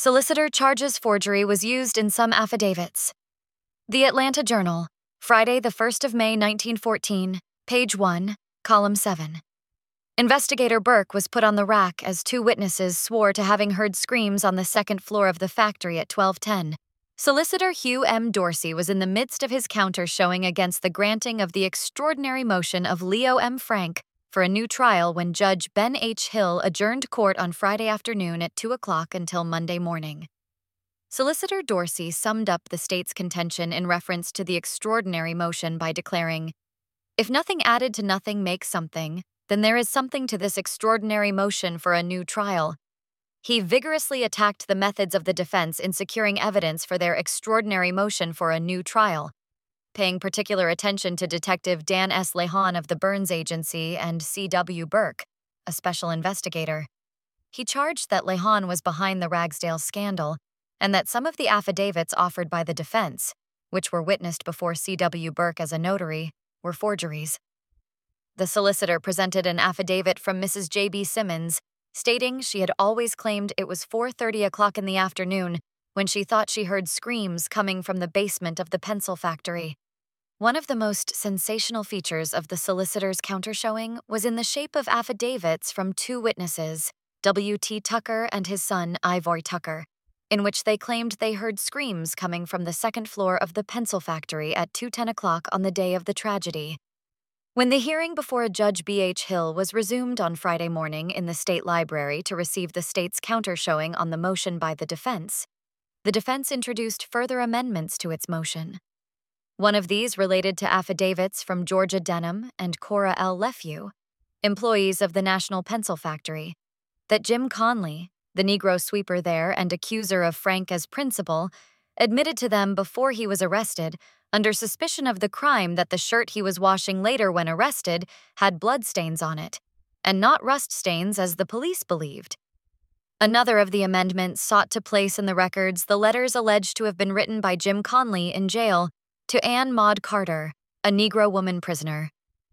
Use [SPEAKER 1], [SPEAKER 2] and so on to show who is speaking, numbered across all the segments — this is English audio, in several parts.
[SPEAKER 1] Solicitor charges forgery was used in some affidavits. The Atlanta Journal, Friday, the 1st of May, 1914, page 1, column 7. Investigator Burke was put on the rack as two witnesses swore to having heard screams on the second floor of the factory at 12:10. Solicitor Hugh M. Dorsey was in the midst of his counter showing against the granting of the extraordinary motion of Leo M. Frank for a new trial when Judge Ben H. Hill adjourned court on Friday afternoon at 2 o'clock until Monday morning. Solicitor Dorsey summed up the state's contention in reference to the extraordinary motion by declaring, "If nothing added to nothing makes something, then there is something to this extraordinary motion for a new trial." He vigorously attacked the methods of the defense in securing evidence for their extraordinary motion for a new trial, paying particular attention to Detective Dan S. Lehan of the Burns Agency and C.W. Burke, a special investigator. He charged that Lehan was behind the Ragsdale scandal and that some of the affidavits offered by the defense, which were witnessed before C.W. Burke as a notary, were forgeries. The solicitor presented an affidavit from Mrs. J.B. Simmons, stating she had always claimed it was 4:30 o'clock in the afternoon when she thought she heard screams coming from the basement of the pencil factory. One of the most sensational features of the solicitor's countershowing was in the shape of affidavits from two witnesses, W.T. Tucker and his son Ivory Tucker, in which they claimed they heard screams coming from the second floor of the pencil factory at 2:10 o'clock on the day of the tragedy. When the hearing before Judge B.H. Hill was resumed on Friday morning in the State Library to receive the state's countershowing on the motion by the defense introduced further amendments to its motion. One of these related to affidavits from Georgia Denham and Cora L. Lefew, employees of the National Pencil Factory, that Jim Conley, the Negro sweeper there and accuser of Frank as principal, admitted to them before he was arrested under suspicion of the crime that the shirt he was washing later when arrested had bloodstains on it, and not rust stains as the police believed. Another of the amendments sought to place in the records the letters alleged to have been written by Jim Conley in jail to Ann Maud Carter, a Negro woman prisoner.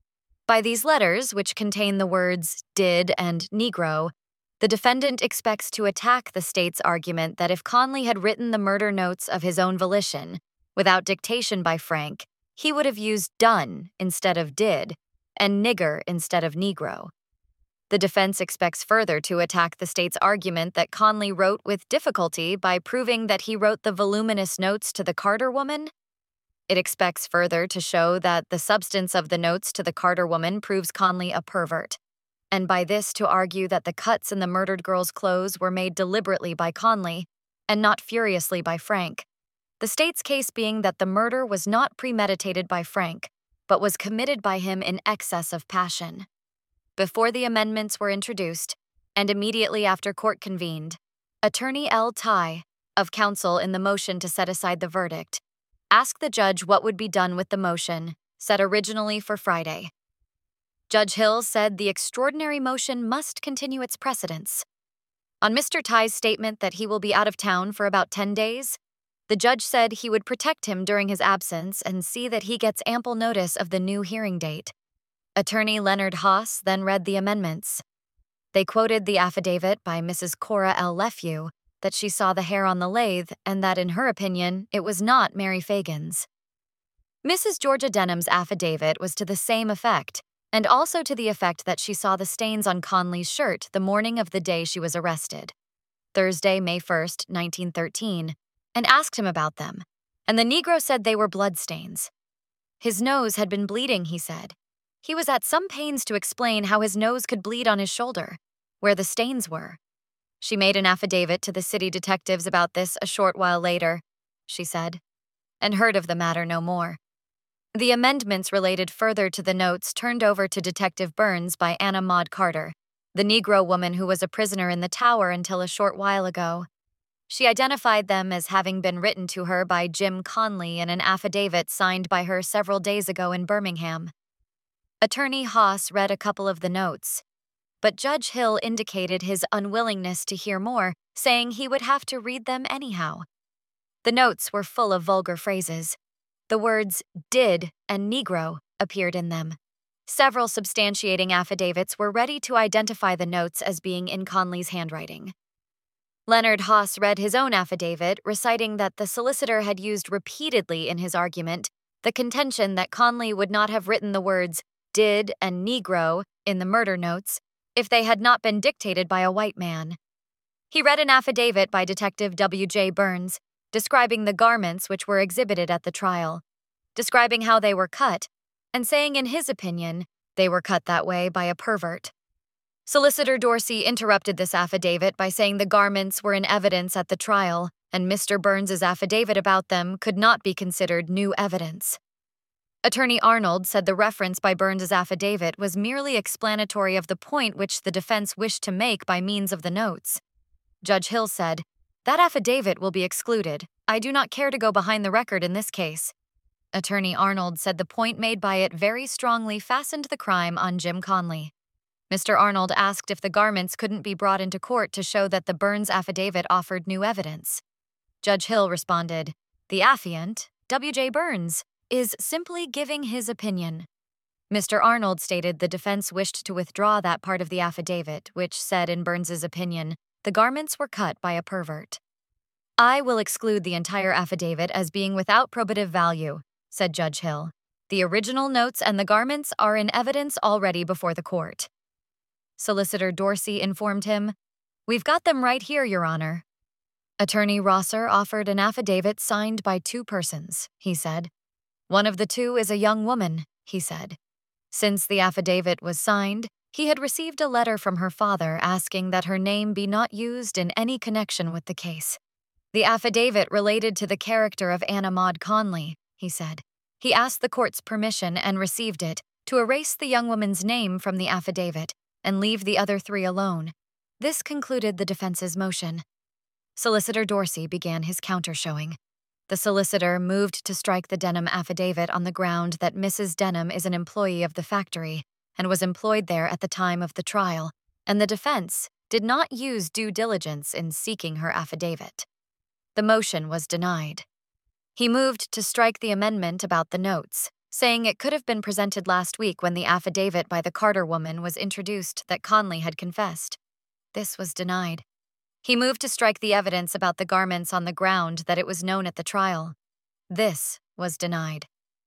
[SPEAKER 1] By these letters, which contain the words "did" and "Negro," the defendant expects to attack the state's argument that if Conley had written the murder notes of his own volition, without dictation by Frank, he would have used "done" instead of "did," and "nigger" instead of "Negro." The defense expects further to attack the state's argument that Conley wrote with difficulty by proving that he wrote the voluminous notes to the Carter woman. It expects further to show that the substance of the notes to the Carter woman proves Conley a pervert, and by this to argue that the cuts in the murdered girl's clothes were made deliberately by Conley and not furiously by Frank, the state's case being that the murder was not premeditated by Frank, but was committed by him in excess of passion. Before the amendments were introduced, and immediately after court convened, Attorney L. Tye, of counsel in the motion to set aside the verdict, asked the judge what would be done with the motion, set originally for Friday. Judge Hill said the extraordinary motion must continue its precedence. On Mr. Tye's statement that he will be out of town for about 10 days, the judge said he would protect him during his absence and see that he gets ample notice of the new hearing date. Attorney Leonard Haas then read the amendments. They quoted the affidavit by Mrs. Cora L. Lefew that she saw the hair on the lathe and that, in her opinion, it was not Mary Fagan's. Mrs. Georgia Denham's affidavit was to the same effect, and also to the effect that she saw the stains on Conley's shirt the morning of the day she was arrested, Thursday, May 1st, 1913, and asked him about them, and the Negro said they were bloodstains. His nose had been bleeding, he said. He was at some pains to explain how his nose could bleed on his shoulder, where the stains were. She made an affidavit to the city detectives about this a short while later, she said, and heard of the matter no more. The amendments related further to the notes turned over to Detective Burns by Anna Maud Carter, the Negro woman who was a prisoner in the tower until a short while ago. She identified them as having been written to her by Jim Conley in an affidavit signed by her several days ago in Birmingham. Attorney Haas read a couple of the notes, but Judge Hill indicated his unwillingness to hear more, saying he would have to read them anyhow. The notes were full of vulgar phrases. The words "did" and "Negro" appeared in them. Several substantiating affidavits were ready to identify the notes as being in Conley's handwriting. Leonard Haas read his own affidavit, reciting that the solicitor had used repeatedly in his argument the contention that Conley would not have written the words "did" and "Negro" in the murder notes if they had not been dictated by a white man. He read an affidavit by Detective W.J. Burns, describing the garments which were exhibited at the trial, describing how they were cut, and saying in his opinion they were cut that way by a pervert. Solicitor Dorsey interrupted this affidavit by saying the garments were in evidence at the trial, and Mr. Burns's affidavit about them could not be considered new evidence. Attorney Arnold said the reference by Burns's affidavit was merely explanatory of the point which the defense wished to make by means of the notes. Judge Hill said, "That affidavit will be excluded. I do not care to go behind the record in this case." Attorney Arnold said the point made by it very strongly fastened the crime on Jim Conley. Mr. Arnold asked if the garments couldn't be brought into court to show that the Burns affidavit offered new evidence. Judge Hill responded, "The affiant, W.J. Burns, is simply giving his opinion." Mr. Arnold stated the defense wished to withdraw that part of the affidavit, which said in Burns's opinion, the garments were cut by a pervert. "I will exclude the entire affidavit as being without probative value," said Judge Hill. "The original notes and the garments are in evidence already before the court." Solicitor Dorsey informed him, "We've got them right here, Your Honor." Attorney Rosser offered an affidavit signed by two persons, he said. "One of the two is a young woman," he said. Since the affidavit was signed, he had received a letter from her father asking that her name be not used in any connection with the case. The affidavit related to the character of Anna Maud Conley, he said. He asked the court's permission and received it to erase the young woman's name from the affidavit and leave the other three alone. This concluded the defense's motion. Solicitor Dorsey began his counter-showing. The solicitor moved to strike the Denham affidavit on the ground that Mrs. Denham is an employee of the factory and was employed there at the time of the trial, and the defense did not use due diligence in seeking her affidavit. The motion was denied. He moved to strike the amendment about the notes, saying it could have been presented last week when the affidavit by the Carter woman was introduced that Conley had confessed. This was denied. He moved to strike the evidence about the garments on the ground that it was known at the trial. This was denied.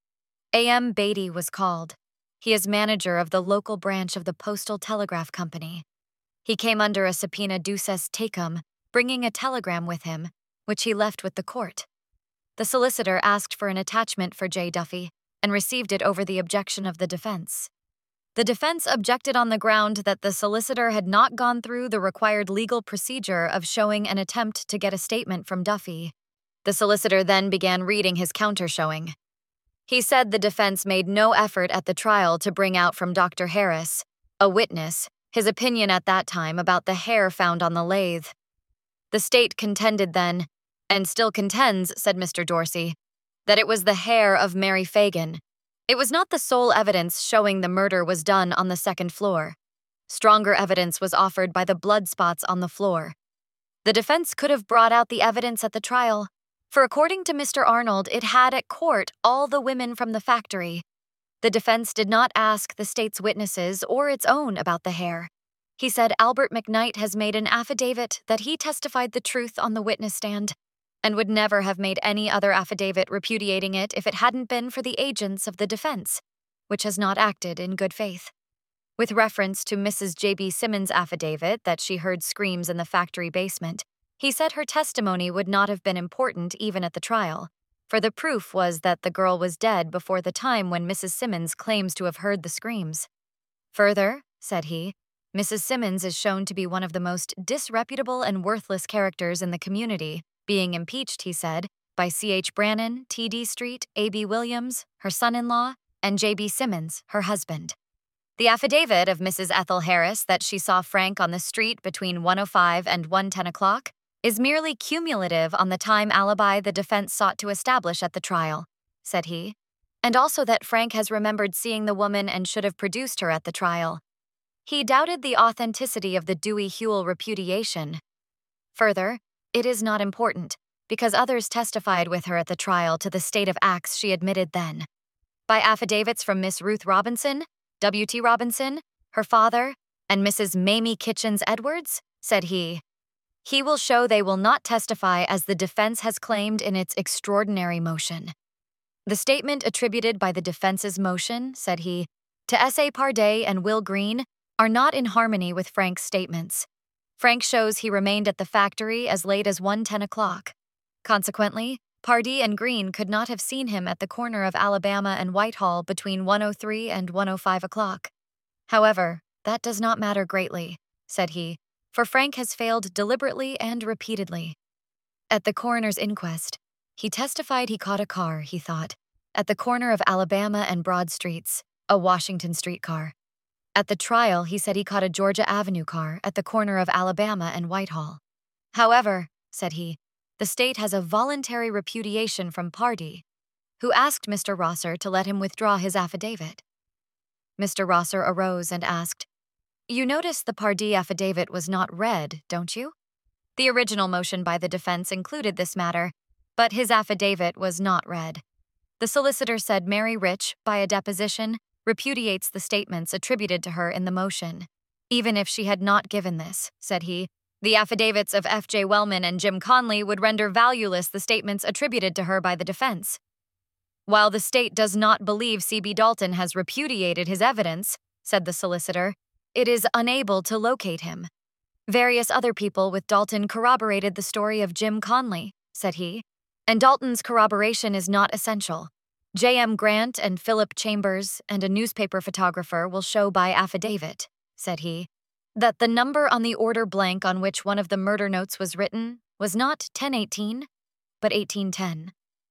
[SPEAKER 1] A.M. Beatty was called. He is manager of the local branch of the Postal Telegraph Company. He came under a subpoena duces tecum, bringing a telegram with him, which he left with the court. The solicitor asked for an attachment for J. Duffy and received it over the objection of the defense. The defense objected on the ground that the solicitor had not gone through the required legal procedure of showing an attempt to get a statement from Duffy. The solicitor then began reading his counter-showing. He said the defense made no effort at the trial to bring out from Dr. Harris, a witness, his opinion at that time about the hair found on the lathe. The state contended then, and still contends, said Mr. Dorsey, that it was the hair of Mary Fagan. It was not the sole evidence showing the murder was done on the second floor. Stronger evidence was offered by the blood spots on the floor. The defense could have brought out the evidence at the trial, for according to Mr. Arnold, it had at court all the women from the factory. The defense did not ask the state's witnesses or its own about the hair. He said Albert McKnight has made an affidavit that he testified the truth on the witness stand, and would never have made any other affidavit repudiating it if it hadn't been for the agents of the defense, which has not acted in good faith. With reference to Mrs. J.B. Simmons' affidavit that she heard screams in the factory basement, he said her testimony would not have been important even at the trial, for the proof was that the girl was dead before the time when Mrs. Simmons claims to have heard the screams. Further, said he, Mrs. Simmons is shown to be one of the most disreputable and worthless characters in the community, being impeached, he said, by C.H. Brannan, T.D. Street, A.B. Williams, her son-in-law, and J.B. Simmons, her husband. The affidavit of Mrs. Ethel Harris that she saw Frank on the street between 1:05 and 1:10 o'clock is merely cumulative on the time alibi the defense sought to establish at the trial, said he, and also that Frank has remembered seeing the woman and should have produced her at the trial. He doubted the authenticity of the Dewey Huell repudiation. Further, it is not important, because others testified with her at the trial to the state of acts she admitted then. By affidavits from Miss Ruth Robinson, W.T. Robinson, her father, and Mrs. Mamie Kitchens Edwards, said he. He will show they will not testify as the defense has claimed in its extraordinary motion. The statement attributed by the defense's motion, said he, to S.A. Pardee and Will Green are not in harmony with Frank's statements. Frank shows he remained at the factory as late as 1:10 o'clock. Consequently, Pardee and Green could not have seen him at the corner of Alabama and Whitehall between 1:03 and 1:05 o'clock. However, that does not matter greatly, said he, for Frank has failed deliberately and repeatedly. At the coroner's inquest, he testified he caught a car, he thought, at the corner of Alabama and Broad Streets, a Washington streetcar. At the trial, he said he caught a Georgia Avenue car at the corner of Alabama and Whitehall. However, said he, the state has a voluntary repudiation from Pardee, who asked Mr. Rosser to let him withdraw his affidavit. Mr. Rosser arose and asked, "You notice the Pardee affidavit was not read, don't you?" The original motion by the defense included this matter, but his affidavit was not read. The solicitor said Mary Rich, by a deposition, repudiates the statements attributed to her in the motion. Even if she had not given this, said he, the affidavits of F.J. Wellman and Jim Conley would render valueless the statements attributed to her by the defense. While the state does not believe C.B. Dalton has repudiated his evidence, said the solicitor, it is unable to locate him. Various other people with Dalton corroborated the story of Jim Conley, said he, and Dalton's corroboration is not essential. J.M. Grant and Philip Chambers and a newspaper photographer will show by affidavit, said he, that the number on the order blank on which one of the murder notes was written was not 1018, but 1810.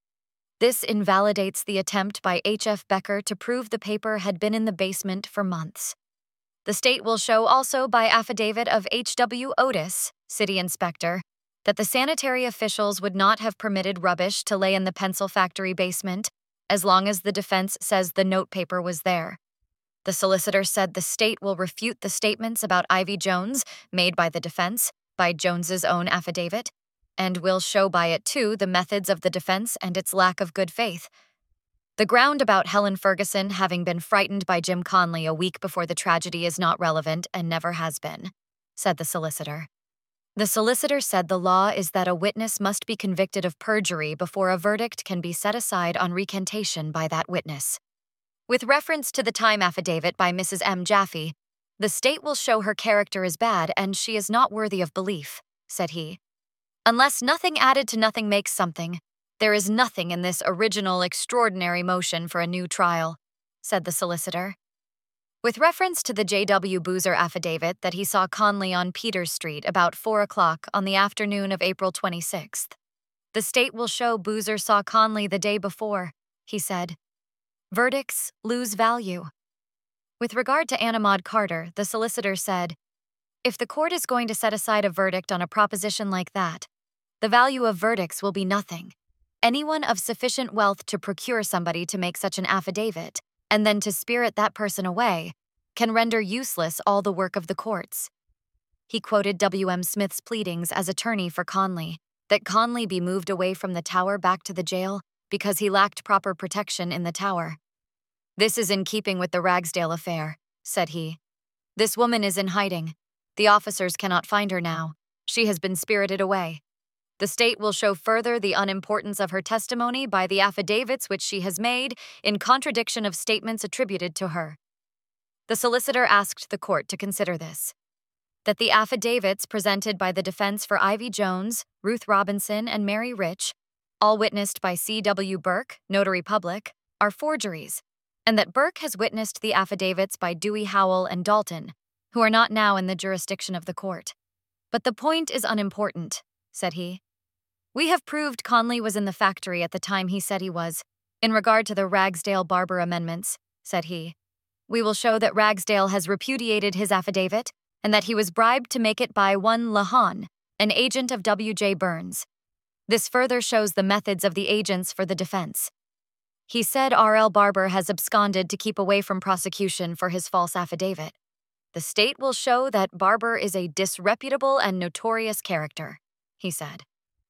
[SPEAKER 1] This invalidates the attempt by H.F. Becker to prove the paper had been in the basement for months. The state will show also by affidavit of H.W. Otis, city inspector, that the sanitary officials would not have permitted rubbish to lay in the pencil factory basement as long as the defense says the note paper was there. The solicitor said the state will refute the statements about Ivy Jones made by the defense by Jones's own affidavit, and will show by it too the methods of the defense and its lack of good faith. The ground about Helen Ferguson having been frightened by Jim Conley a week before the tragedy is not relevant and never has been, said the solicitor. The solicitor said the law is that a witness must be convicted of perjury before a verdict can be set aside on recantation by that witness. With reference to the time affidavit by Mrs. M. Jaffe, the state will show her character is bad and she is not worthy of belief, said he. Unless nothing added to nothing makes something, there is nothing in this original extraordinary motion for a new trial, said the solicitor. With reference to the J.W. Boozer affidavit that he saw Conley on Peters Street about 4 o'clock on the afternoon of April 26th, the state will show Boozer saw Conley the day before, he said. Verdicts lose value. With regard to Anna Maud Carter, the solicitor said, if the court is going to set aside a verdict on a proposition like that, the value of verdicts will be nothing. Anyone of sufficient wealth to procure somebody to make such an affidavit, and then to spirit that person away, can render useless all the work of the courts. He quoted W.M. Smith's pleadings as attorney for Conley, that Conley be moved away from the tower back to the jail because he lacked proper protection in the tower. This is in keeping with the Ragsdale affair, said he. This woman is in hiding. The officers cannot find her now. She has been spirited away. The state will show further the unimportance of her testimony by the affidavits which she has made in contradiction of statements attributed to her. The solicitor asked the court to consider this, that the affidavits presented by the defense for Ivy Jones, Ruth Robinson, and Mary Rich, all witnessed by C.W. Burke, notary public, are forgeries, and that Burke has witnessed the affidavits by Dewey Howell and Dalton, who are not now in the jurisdiction of the court. But the point is unimportant, said he. We have proved Conley was in the factory at the time he said he was. In regard to the Ragsdale-Barber amendments, said he, we will show that Ragsdale has repudiated his affidavit and that he was bribed to make it by one Lahan, an agent of W.J. Burns. This further shows the methods of the agents for the defense. He said R.L. Barber has absconded to keep away from prosecution for his false affidavit. The state will show that Barber is a disreputable and notorious character, he said.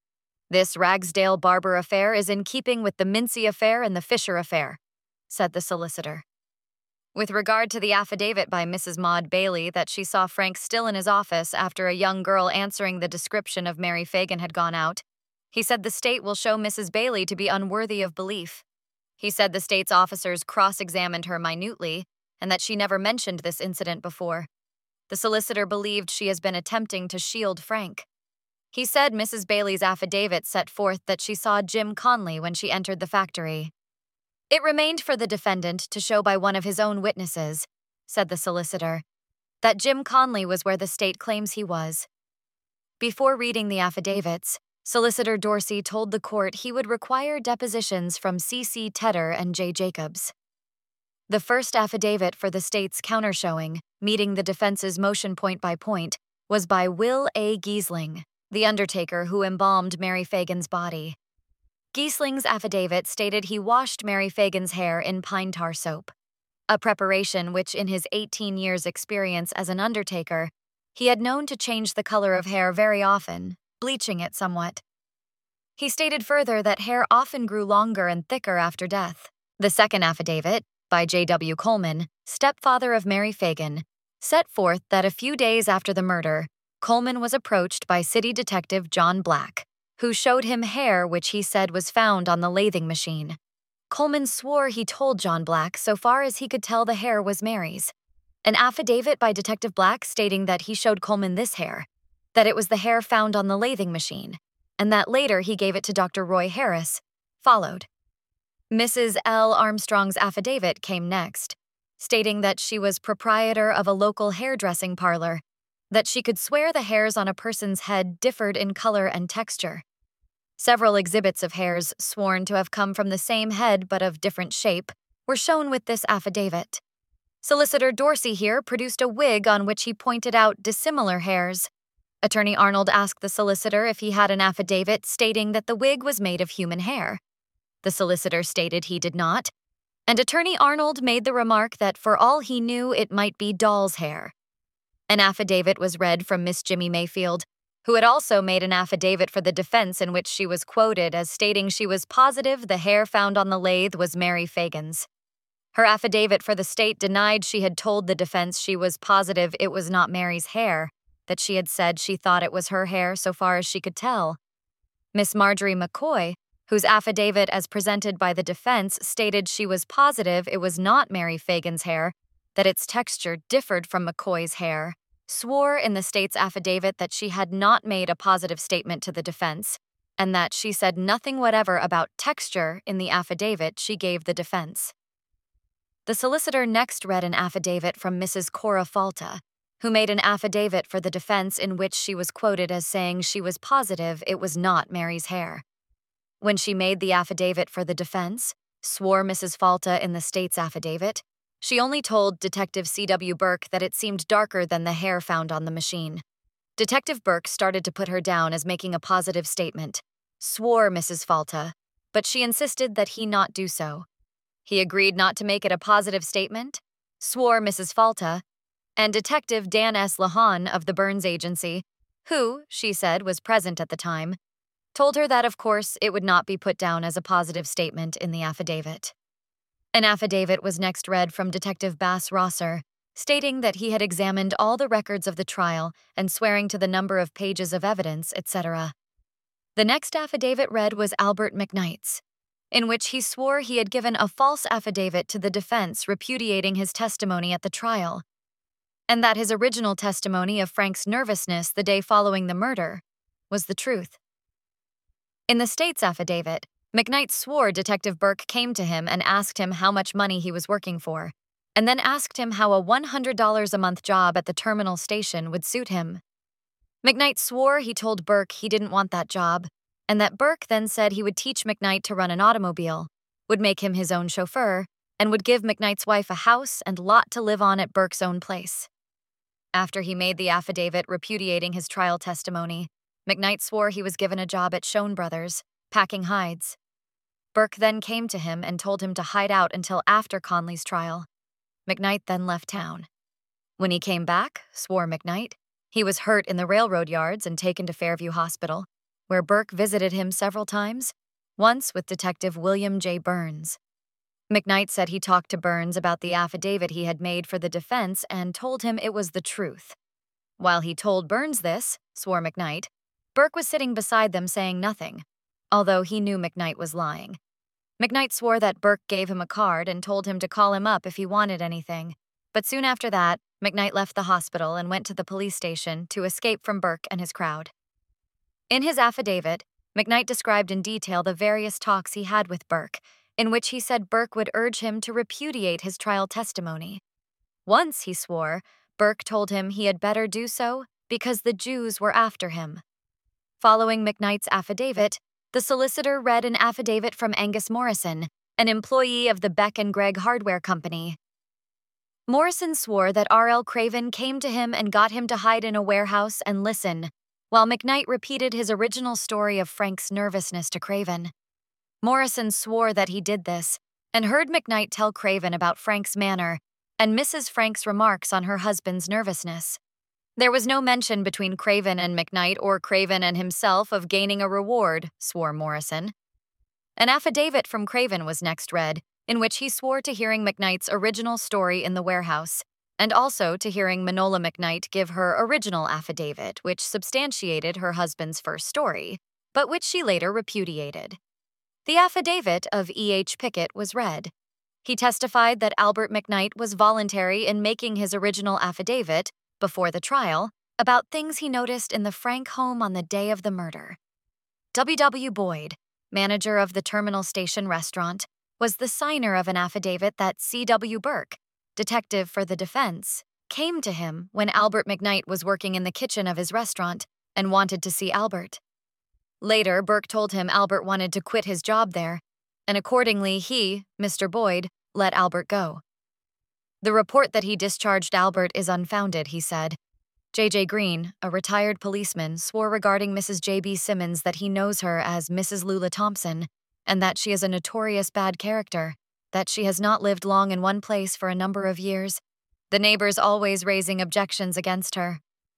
[SPEAKER 1] This Ragsdale-Barber affair is in keeping with the Mincy affair and the Fisher affair, said the solicitor. With regard to the affidavit by Mrs. Maud Bailey that she saw Frank still in his office after a young girl answering the description of Mary Fagan had gone out, he said the state will show Mrs. Bailey to be unworthy of belief. He said the state's officers cross-examined her minutely and that she never mentioned this incident before. The solicitor believed she has been attempting to shield Frank. He said Mrs. Bailey's affidavit set forth that she saw Jim Conley when she entered the factory. It remained for the defendant to show by one of his own witnesses, said the solicitor, that Jim Conley was where the state claims he was. Before reading the affidavits, Solicitor Dorsey told the court he would require depositions from C.C. Tedder and J. Jacobs. The first affidavit for the state's countershowing, meeting the defense's motion point by point, was by Will A. Giesling, the undertaker who embalmed Mary Fagan's body. Giesling's affidavit stated he washed Mary Fagan's hair in pine tar soap, a preparation which, in his 18 years' experience as an undertaker, he had known to change the color of hair very often, bleaching it somewhat. He stated further that hair often grew longer and thicker after death. The second affidavit, by J.W. Coleman, stepfather of Mary Fagan, set forth that a few days after the murder, Coleman was approached by City Detective John Black, who showed him hair which he said was found on the lathing machine. Coleman swore he told John Black so far as he could tell the hair was Mary's. An affidavit by Detective Black stating that he showed Coleman this hair, that it was the hair found on the lathing machine, and that later he gave it to Dr. Roy Harris, followed. Mrs. L. Armstrong's affidavit came next, stating that she was proprietor of a local hairdressing parlor, that she could swear the hairs on a person's head differed in color and texture. Several exhibits of hairs sworn to have come from the same head but of different shape were shown with this affidavit. Solicitor Dorsey here produced a wig on which he pointed out dissimilar hairs. Attorney Arnold asked the solicitor if he had an affidavit stating that the wig was made of human hair. The solicitor stated he did not, and Attorney Arnold made the remark that for all he knew it might be doll's hair. An affidavit was read from Miss Jimmy Mayfield, who had also made an affidavit for the defense in which she was quoted as stating she was positive the hair found on the lathe was Mary Fagan's. Her affidavit for the state denied she had told the defense she was positive it was not Mary's hair, that she had said she thought it was her hair so far as she could tell. Miss Marjorie McCoy, whose affidavit as presented by the defense stated she was positive it was not Mary Fagan's hair, that its texture differed from McCoy's hair, swore in the state's affidavit that she had not made a positive statement to the defense, and that she said nothing whatever about texture in the affidavit she gave the defense. The solicitor next read an affidavit from Mrs. Cora Falta, who made an affidavit for the defense in which she was quoted as saying she was positive it was not Mary's hair. When she made the affidavit for the defense, swore Mrs. Falta in the state's affidavit, she only told Detective C.W. Burke that it seemed darker than the hair found on the machine. Detective Burke started to put her down as making a positive statement, swore Mrs. Falta, but she insisted that he not do so. He agreed not to make it a positive statement, swore Mrs. Falta, and Detective Dan S. Lahan of the Burns Agency, who, she said, was present at the time, told her that, of course, it would not be put down as a positive statement in the affidavit. An affidavit was next read from Detective Bass Rosser, stating that he had examined all the records of the trial and swearing to the number of pages of evidence, etc. The next affidavit read was Albert McKnight's, in which he swore he had given a false affidavit to the defense repudiating his testimony at the trial, and that his original testimony of Frank's nervousness the day following the murder was the truth. In the state's affidavit, McKnight swore Detective Burke came to him and asked him how much money he was working for, and then asked him how a $100 a month job at the terminal station would suit him. McKnight swore he told Burke he didn't want that job, and that Burke then said he would teach McKnight to run an automobile, would make him his own chauffeur, and would give McKnight's wife a house and lot to live on at Burke's own place. After he made the affidavit repudiating his trial testimony, McKnight swore he was given a job at Schoen Brothers, packing hides. Burke then came to him and told him to hide out until after Conley's trial. McKnight then left town. When he came back, swore McKnight, he was hurt in the railroad yards and taken to Fairview Hospital, where Burke visited him several times, once with Detective William J. Burns. McKnight said he talked to Burns about the affidavit he had made for the defense and told him it was the truth. While he told Burns this, swore McKnight, Burke was sitting beside them saying nothing, although he knew McKnight was lying. McKnight swore that Burke gave him a card and told him to call him up if he wanted anything, but soon after that, McKnight left the hospital and went to the police station to escape from Burke and his crowd. In his affidavit, McKnight described in detail the various talks he had with Burke, in which he said Burke would urge him to repudiate his trial testimony. Once, he swore, Burke told him he had better do so because the Jews were after him. Following McKnight's affidavit, the solicitor read an affidavit from Angus Morrison, an employee of the Beck and Gregg Hardware Company. Morrison swore that R.L. Craven came to him and got him to hide in a warehouse and listen, while McKnight repeated his original story of Frank's nervousness to Craven. Morrison swore that he did this and heard McKnight tell Craven about Frank's manner and Mrs. Frank's remarks on her husband's nervousness. There was no mention between Craven and McKnight or Craven and himself of gaining a reward, swore Morrison. An affidavit from Craven was next read, in which he swore to hearing McKnight's original story in the warehouse, and also to hearing Manola McKnight give her original affidavit, which substantiated her husband's first story, but which she later repudiated. The affidavit of E.H. Pickett was read. He testified that Albert McKnight was voluntary in making his original affidavit, before the trial, about things he noticed in the Frank home on the day of the murder. W. Boyd, manager of the Terminal Station restaurant, was the signer of an affidavit that C.W. Burke, detective for the defense, came to him when Albert McKnight was working in the kitchen of his restaurant and wanted to see Albert. Later, Burke told him Albert wanted to quit his job there, and accordingly he, Mr. Boyd, let Albert go. The report that he discharged Albert is unfounded, he said. J.J. Green, a retired policeman, swore regarding Mrs. J.B. Simmons that he knows her as Mrs. Lula Thompson, and that she is a notorious bad character, that she has not lived long in one place for a number of years, the neighbors always raising objections against her.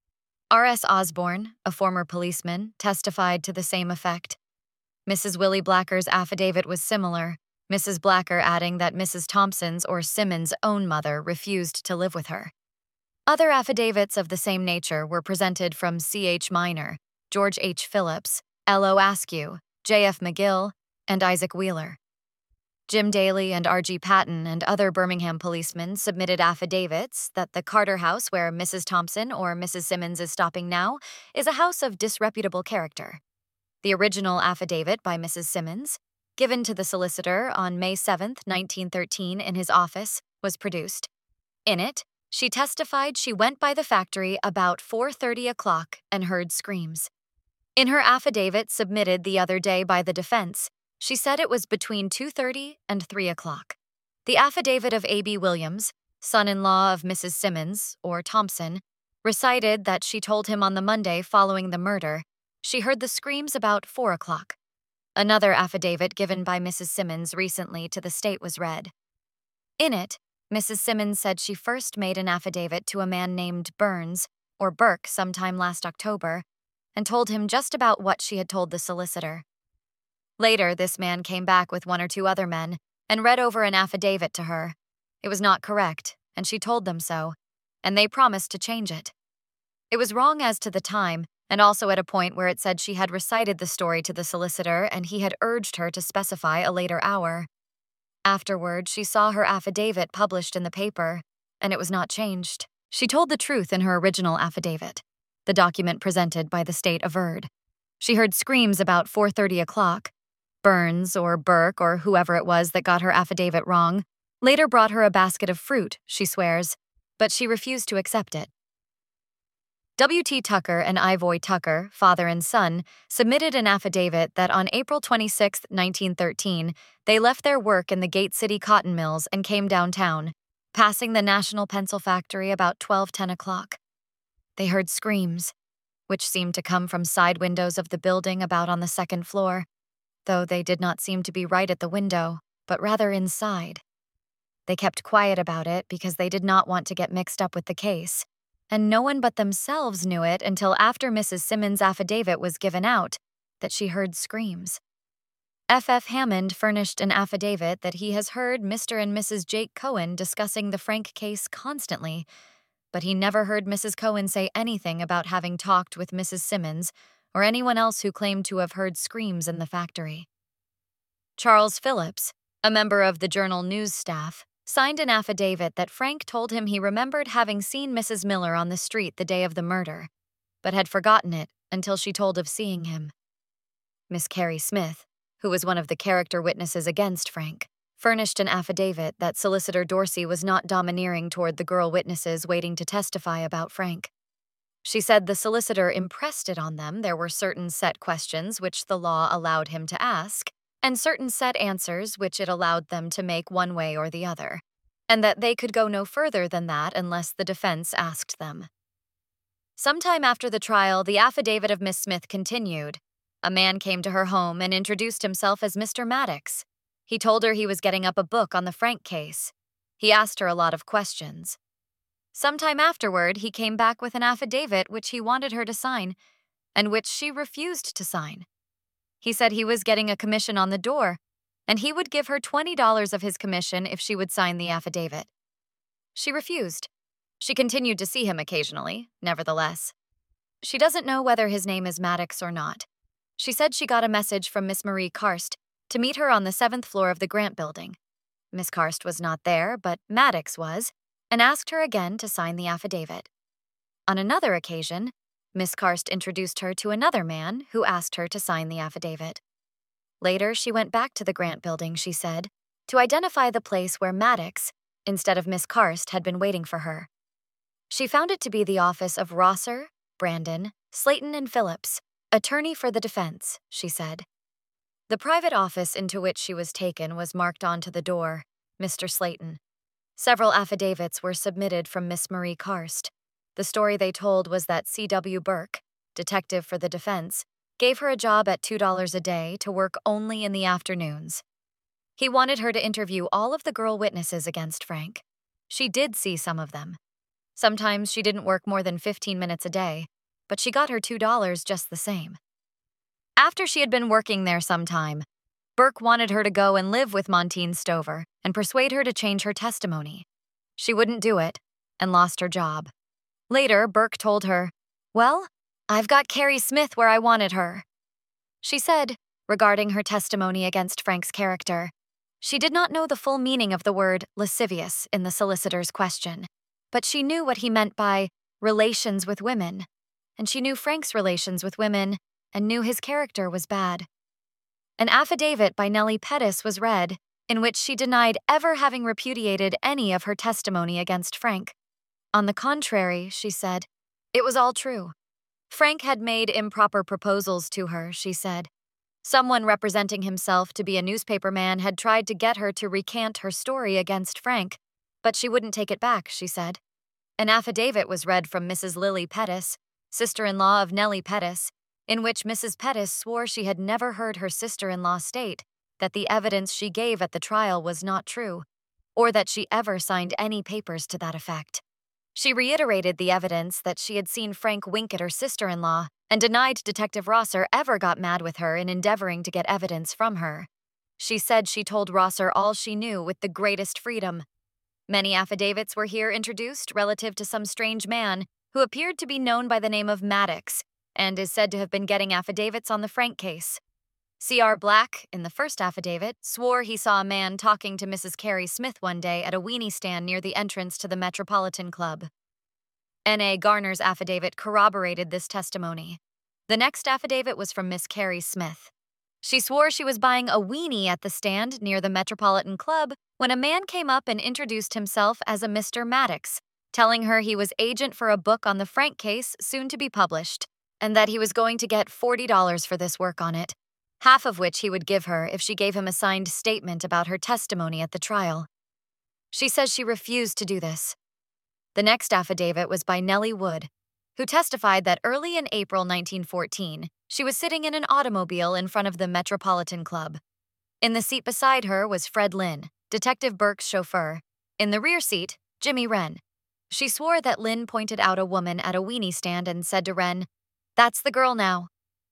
[SPEAKER 1] R.S. Osborne, a former policeman, testified to the same effect. Mrs. Willie Blacker's affidavit was similar, Mrs. Blacker adding that Mrs. Thompson's or Simmons' own mother refused to live with her. Other affidavits of the same nature were presented from C.H. Minor, George H. Phillips, L.O. Askew, J.F. McGill, and Isaac Wheeler. Jim Daly and R.G. Patton and other Birmingham policemen submitted affidavits that the Carter House where Mrs. Thompson or Mrs. Simmons is stopping now is a house of disreputable character. The original affidavit by Mrs. Simmons, given to the solicitor on May 7, 1913 in his office, was produced. In it, she testified she went by the factory about 4:30 o'clock and heard screams. In her affidavit submitted the other day by the defense, she said it was between 2:30 and 3 o'clock. The affidavit of A.B. Williams, son-in-law of Mrs. Simmons, or Thompson, recited that she told him on the Monday following the murder she heard the screams about 4 o'clock. Another affidavit given by Mrs. Simmons recently to the state was read. In it, Mrs. Simmons said she first made an affidavit to a man named Burns, or Burke, sometime last October, and told him just about what she had told the solicitor. Later, this man came back with one or two other men and read over an affidavit to her. It was not correct, and she told them so, and they promised to change it. It was wrong as to the time, and also at a point where it said she had recited the story to the solicitor and he had urged her to specify a later hour. Afterward, she saw her affidavit published in the paper, and it was not changed. She told the truth in her original affidavit. The document presented by the state averred. She heard screams about 4:30 o'clock. Burns or Burke or whoever it was that got her affidavit wrong later brought her a basket of fruit, she swears, but she refused to accept it. W.T. Tucker and Ivoy Tucker, father and son, submitted an affidavit that on April 26, 1913, they left their work in the Gate City cotton mills and came downtown, passing the National Pencil Factory about 12:10 o'clock. They heard screams, which seemed to come from side windows of the building about on the second floor, though they did not seem to be right at the window, but rather inside. They kept quiet about it because they did not want to get mixed up with the case, and no one but themselves knew it until after Mrs. Simmons' affidavit was given out that she heard screams. F. Hammond furnished an affidavit that he has heard Mr. and Mrs. Jake Cohen discussing the Frank case constantly, but he never heard Mrs. Cohen say anything about having talked with Mrs. Simmons or anyone else who claimed to have heard screams in the factory. Charles Phillips, a member of the Journal news staff, signed an affidavit that Frank told him he remembered having seen Mrs. Miller on the street the day of the murder, but had forgotten it until she told of seeing him. Miss Carrie Smith, who was one of the character witnesses against Frank, furnished an affidavit that Solicitor Dorsey was not domineering toward the girl witnesses waiting to testify about Frank. She said the solicitor impressed it on them there were certain set questions which the law allowed him to ask, and certain set answers which it allowed them to make one way or the other, and that they could go no further than that unless the defense asked them. Sometime after the trial, the affidavit of Miss Smith continued. A man came to her home and introduced himself as Mr. Maddox. He told her he was getting up a book on the Frank case. He asked her a lot of questions. Sometime afterward, he came back with an affidavit which he wanted her to sign, and which she refused to sign. He said he was getting a commission on the door, and he would give her $20 of his commission if she would sign the affidavit. She refused. She continued to see him occasionally, nevertheless. She doesn't know whether his name is Maddox or not. She said she got a message from Miss Marie Karst to meet her on the 7th floor of the Grant Building. Miss Karst was not there, but Maddox was, and asked her again to sign the affidavit. On another occasion, Miss Karst introduced her to another man who asked her to sign the affidavit. Later, she went back to the Grant Building, she said, to identify the place where Maddox, instead of Miss Karst, had been waiting for her. She found it to be the office of Rosser, Brandon, Slayton, and Phillips, attorney for the defense, she said. The private office into which she was taken was marked onto the door, Mr. Slayton. Several affidavits were submitted from Miss Marie Karst. The story they told was that C.W. Burke, detective for the defense, gave her a job at $2 a day to work only in the afternoons. He wanted her to interview all of the girl witnesses against Frank. She did see some of them. Sometimes she didn't work more than 15 minutes a day, but she got her $2 just the same. After she had been working there some time, Burke wanted her to go and live with Montine Stover and persuade her to change her testimony. She wouldn't do it and lost her job. Later, Burke told her, "Well, I've got Carrie Smith where I wanted her." She said, regarding her testimony against Frank's character, she did not know the full meaning of the word lascivious in the solicitor's question, but she knew what he meant by relations with women, and she knew Frank's relations with women and knew his character was bad. An affidavit by Nellie Pettis was read, in which she denied ever having repudiated any of her testimony against Frank. On the contrary, she said, it was all true. Frank had made improper proposals to her, she said. Someone representing himself to be a newspaperman had tried to get her to recant her story against Frank, but she wouldn't take it back, she said. An affidavit was read from Mrs. Lily Pettis, sister-in-law of Nellie Pettis, in which Mrs. Pettis swore she had never heard her sister-in-law state that the evidence she gave at the trial was not true, or that she ever signed any papers to that effect. She reiterated the evidence that she had seen Frank wink at her sister-in-law and denied Detective Rosser ever got mad with her in endeavoring to get evidence from her. She said she told Rosser all she knew with the greatest freedom. Many affidavits were here introduced relative to some strange man who appeared to be known by the name of Maddox and is said to have been getting affidavits on the Frank case. C.R. Black, in the first affidavit, swore he saw a man talking to Mrs. Carrie Smith one day at a weenie stand near the entrance to the Metropolitan Club. N.A. Garner's affidavit corroborated this testimony. The next affidavit was from Miss Carrie Smith. She swore she was buying a weenie at the stand near the Metropolitan Club when a man came up and introduced himself as a Mr. Maddox, telling her he was agent for a book on the Frank case soon to be published, and that he was going to get $40 for this work on it, half of which he would give her if she gave him a signed statement about her testimony at the trial. She says she refused to do this. The next affidavit was by Nellie Wood, who testified that early in April 1914, she was sitting in an automobile in front of the Metropolitan Club. In the seat beside her was Fred Lynn, Detective Burke's chauffeur. In the rear seat, Jimmy Wren. She swore that Lynn pointed out a woman at a weenie stand and said to Wren, "That's the girl now."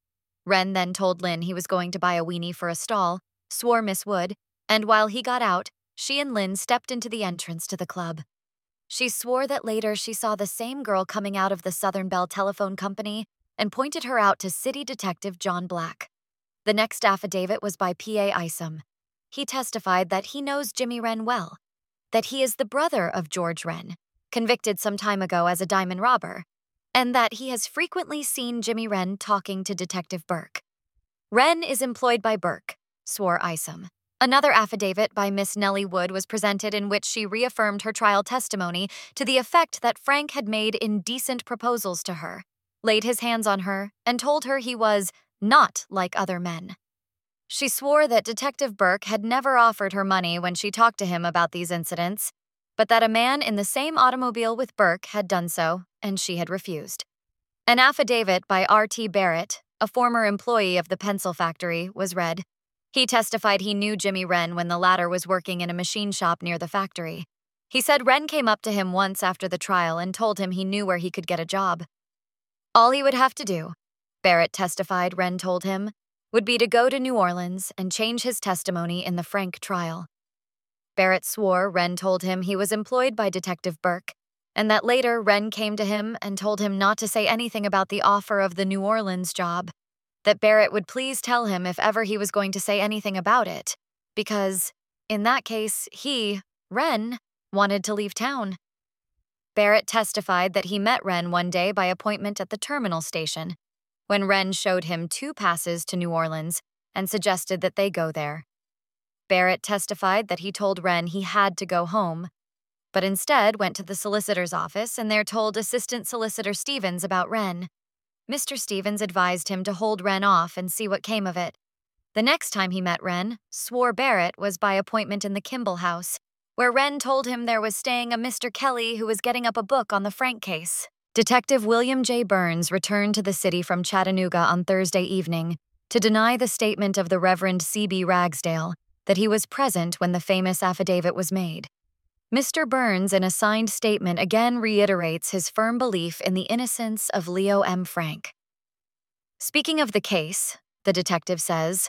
[SPEAKER 1] Wren then told Lynn he was going to buy a weenie for a stall, swore Miss Wood, and while he got out, she and Lynn stepped into the entrance to the club. She swore that later she saw the same girl coming out of the Southern Bell Telephone Company and pointed her out to City Detective John Black. The next affidavit was by P.A. Isom. He testified that he knows Jimmy Wren well, that he is the brother of George Wren, convicted some time ago as a diamond robber, and that he has frequently seen Jimmy Wren talking to Detective Burke. Wren is employed by Burke, swore Isom. Another affidavit by Miss Nellie Wood was presented in which she reaffirmed her trial testimony to the effect that Frank had made indecent proposals to her, laid his hands on her, and told her he was not like other men. She swore that Detective Burke had never offered her money when she talked to him about these incidents, but that a man in the same automobile with Burke had done so, and she had refused. An affidavit by R.T. Barrett, a former employee of the pencil factory, was read. He testified he knew Jimmy Wren when the latter was working in a machine shop near the factory. He said Wren came up to him once after the trial and told him he knew where he could get a job. All he would have to do, Barrett testified Wren told him, would be to go to New Orleans and change his testimony in the Frank trial. Barrett swore Wren told him he was employed by Detective Burke, and that later Wren came to him and told him not to say anything about the offer of the New Orleans job, that Barrett would please tell him if ever he was going to say anything about it, because, in that case, he, Wren, wanted to leave town. Barrett testified that he met Wren one day by appointment at the terminal station, when Wren showed him 2 passes to New Orleans and suggested that they go there. Barrett testified that he told Wren he had to go home, but instead went to the solicitor's office and there told Assistant Solicitor Stevens about Wren. Mr. Stevens advised him to hold Wren off and see what came of it. The next time he met Wren, swore Barrett, was by appointment in the Kimball house, where Wren told him there was staying a Mr. Kelly who was getting up a book on the Frank case. Detective William J. Burns returned to the city from Chattanooga on Thursday evening to deny the statement of the Reverend C.B. Ragsdale that he was present when the famous affidavit was made. Mr. Burns, in a signed statement, again reiterates his firm belief in the innocence of Leo M. Frank. Speaking of the case, the detective says,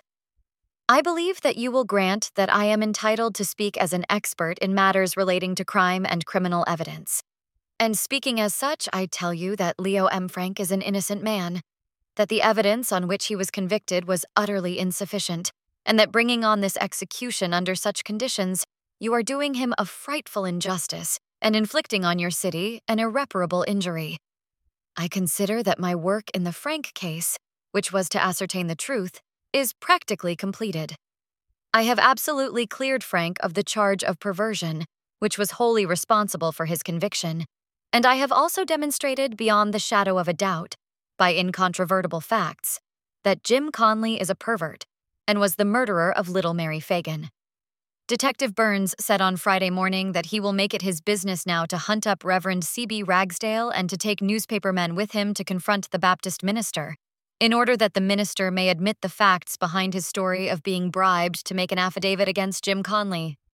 [SPEAKER 1] I believe that you will grant that I am entitled to speak as an expert in matters relating to crime and criminal evidence. And speaking as such, I tell you that Leo M. Frank is an innocent man, that the evidence on which he was convicted was utterly insufficient, and that bringing on this execution under such conditions, you are doing him a frightful injustice and inflicting on your city an irreparable injury. I consider that my work in the Frank case, which was to ascertain the truth, is practically completed. I have absolutely cleared Frank of the charge of perversion, which was wholly responsible for his conviction, and I have also demonstrated beyond the shadow of a doubt, by incontrovertible facts, that Jim Conley is a pervert and was the murderer of little Mary Fagan. Detective Burns said on Friday morning that he will make it his business now to hunt up Reverend C.B. Ragsdale and to take newspapermen with him to confront the Baptist minister, in order that the minister may admit the facts behind his story of being bribed to make an affidavit against Jim Conley.